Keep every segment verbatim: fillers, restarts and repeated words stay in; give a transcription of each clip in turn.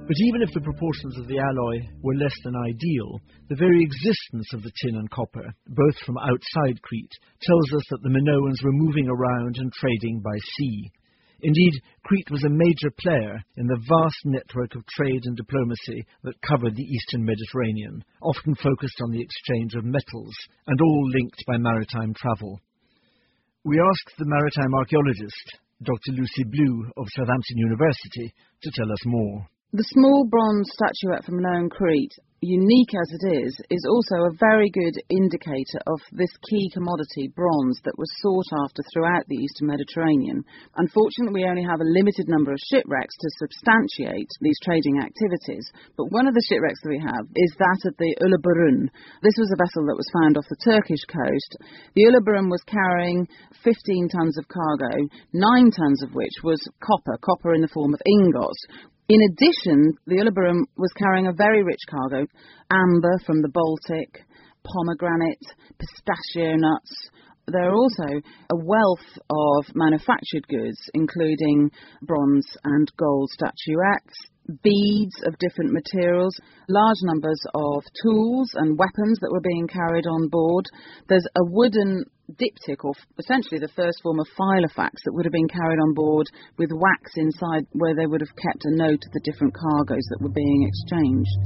But even if the proportions of the alloy were less than ideal, the very existence of the tin and copper, both from outside Crete, tells us that the Minoans were moving around and trading by sea. Indeed, Crete was a major player in the vast network of trade and diplomacy that covered the eastern Mediterranean, often focused on the exchange of metals, and all linked by maritime travel. We asked the maritime archaeologist, Doctor Lucy Blue of Southampton University, to tell us more. The small bronze statuette from Minoan Crete, unique as it is, is also a very good indicator of this key commodity, bronze, that was sought after throughout the eastern Mediterranean. Unfortunately, we only have a limited number of shipwrecks to substantiate these trading activities, but one of the shipwrecks that we have is that of the Uluburun. This was a vessel that was found off the Turkish coast. The Uluburun was carrying fifteen tons of cargo, nine tons of which was copper, copper in the form of ingots. In addition, the Uluburun was carrying a very rich cargo, amber from the Baltic, pomegranate, pistachio nuts. There are also a wealth of manufactured goods, including bronze and gold statuettes, beads of different materials, large numbers of tools and weapons that were being carried on board. There's a wooden diptych, or essentially the first form of filofax, that would have been carried on board with wax inside, where they would have kept a note of the different cargoes that were being exchanged.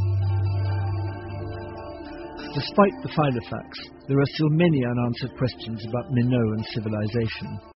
Despite the filofax, there are still many unanswered questions about Minoan civilization.